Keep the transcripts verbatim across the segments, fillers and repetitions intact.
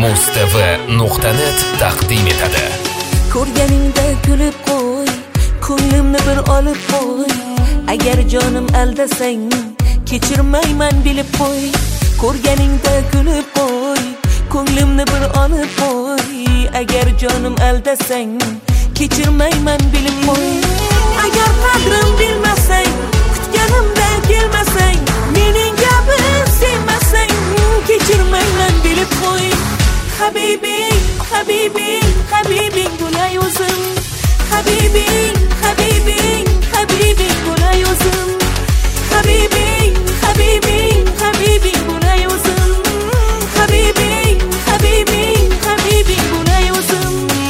mustv nuqta net taqdim etadi. Ko'rganingda kulib qo'y, ko'nglimni bir olib qo'y. Agar jonim aldasang, kechirmayman bilib qo'y. Ko'rganingda kulib qo'y, ko'nglimni bir olib qo'y. Agar jonim aldasang, kechirmayman bilib qo'y. Agar qadrim bilmasang, kutganimda kelmasang, mening gapim sevmasang, kechirmayman bilib qo'y. Habibing, habibing, habibing bo'lay o'zim. Habibing, habibing, habibing bo'lay o'zim. Habibing, habibing, habibing bo'lay o'zim. Habibing, habibing, habibing bo'lay o'zim.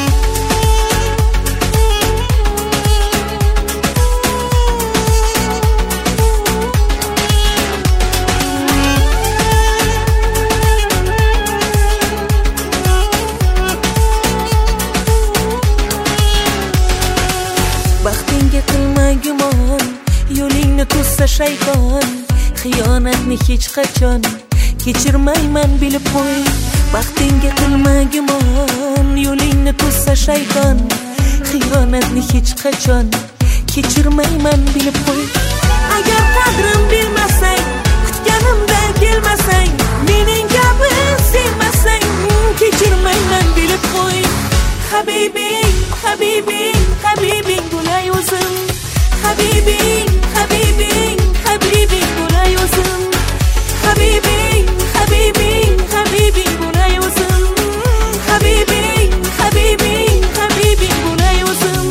Baxtingga qilma gumon, yo'lingni to'ssa shayton. Xiyonatni hech qachon kechirmayman bilib qo'y. Baxtingga qilma gumon, yo'lingni to'ssa shayton. Xiyonatni hech qachon kechirmayman bilib qo'y. Agar qadrim bilmasang, kutganimda kelmasang, mening gapim sevmasang, kechirmayman bilib qo'y. Habibing, habibing, habibing bo'lay o'zim. Habibing, habibing, habibing bo'lay o'zim. Habibing, habibing, habibing bo'lay o'zim. Habibing, habibing, habibing bo'lay o'zim.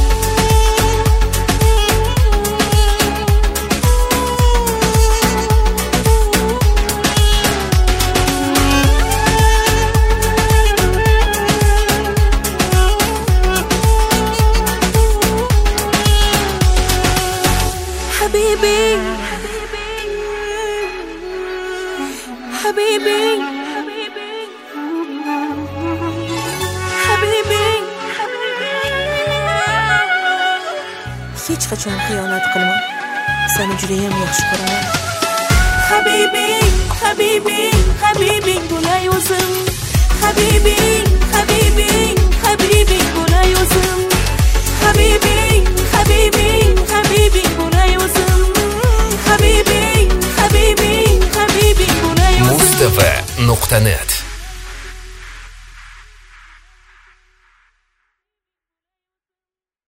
Habibing, habibing, habibing. Hech qachon xiyonat qilma. Seni juda ham yaxshi ko'raman. Habibing, habibing, habibing bo'lay o'zim. Habibing, habibing, habibing bo'lay o'zim. Habibing, habibing, habibing bo'lay o'zim. Habibing, habibing, habibing bo'lay o'zim. mustv nuqta net